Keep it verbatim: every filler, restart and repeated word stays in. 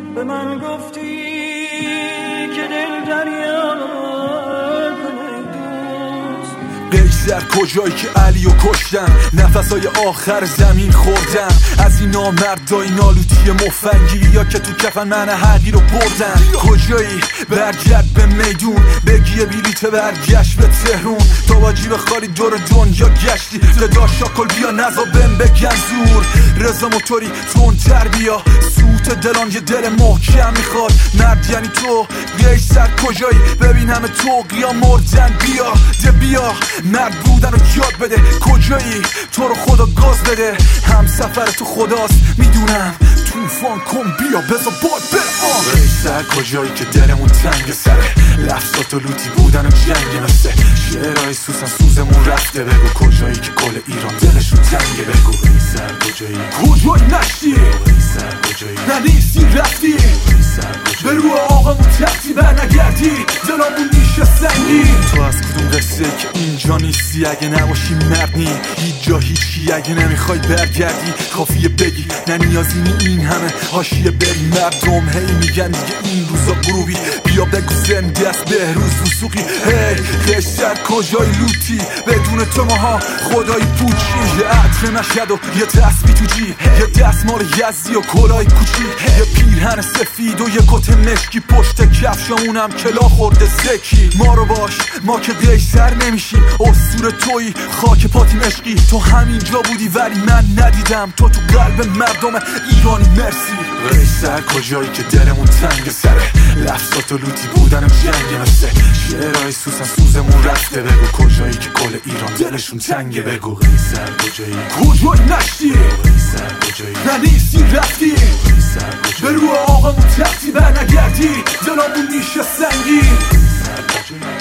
به من گفتی که دل دریا کنه دوست. قیصر کجایی که علی و کشتن، نفسای آخر زمین خوردن از این نامردای نالوتی مفنگی یا که تو کفن من حقی رو بردن. کجایی برگرد به میدون بگی بلیت برگشت به تهرون، تا با جیب خالی دور دنیا گشتی صدا شاکل بیا نزا بهم بگن زور. رضا موتوری تندتر بیا سوت دلان یه دل محکم میخواد، مرد یعنی تو. قیصر کجایی ببین همه توقیا مردن، بیا ده بیا مرد بودن رو یاد بده. کجایی تو رو خدا گاز بده، هم سفر تو خداست میدونم توفان کن بیا بزا باد برام. قیصر کجایی که دلمون تنگ سره، لفظات و لوتی بودن و جنگ مثل شعرهای سوسن سوزمون رفته. بگو کجایی که کل ایران دلشون تنگه، بگو قیصر کجایی کجایی نشتی، قیصر کجایی ندیستی رفتی، قیصر کجایی به رو آقامون تختی بر نگردی دلامون میشه سنگی. تو از کدوم قصه که اینجا نیستی، اگه نباشی مرد نی هیچ جا هیچی. اگه نمیخوای برگردی کافیه بگی نه نیازی نی این همه حاشیه بری. مردم هی میگن دیگه این روزا غروبی، بیا بگو زنده است بهروز وثوقی. هی قیصر کجای لوتی بدون تو ماها خدای پوچی. یه عطر مشهد و یه تسبیح تو جی، یه دستمال یزدی و کلاه کوچی، یه پیرهن سفید و یه کت مشکی پشت کفشمونم کلا خورده زکی. ما رو باش ما که قیصر نمیشیم، اسطوره تویی خاک پاتیم عشقی. تو همینجا بودی ولی من ندیدم تو تو قلب مردم ایرانی. مرسی قیصر کجایی که دلمون تنگ سره، لفظات و لوتی بودن و جنگ مثل شعرهای سوسن سوزمون رفته. بگو کجایی که کل ایران دلشون تنگه، بگو قیصر کجایی کجایی نشتی، قیصر کجایی ندیستی رفتی، قیصر کجایی به رو آقامون تختی بر نگردی دلامون میشه سنگی. قیصر کجایی